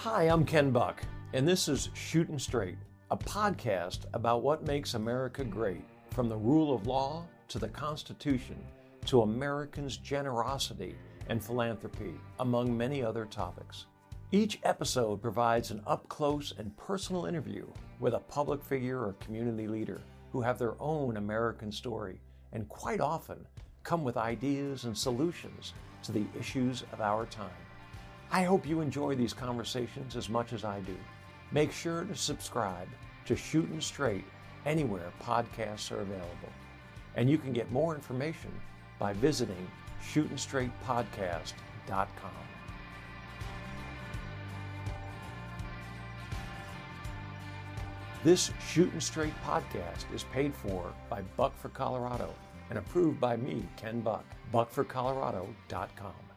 Hi, I'm Ken Buck, and this is Shootin' Straight, a podcast about what makes America great, from the rule of law to the Constitution to Americans' generosity and philanthropy, among many other topics. Each episode provides an up-close and personal interview with a public figure or community leader who have their own American story and quite often come with ideas and solutions to the issues of our time. I hope you enjoy these conversations as much as I do. Make sure to subscribe to Shootin' Straight anywhere podcasts are available. And you can get more information by visiting shootinstraightpodcast.com. This Shootin' Straight podcast is paid for by Buck for Colorado and approved by me, Ken Buck, buckforcolorado.com.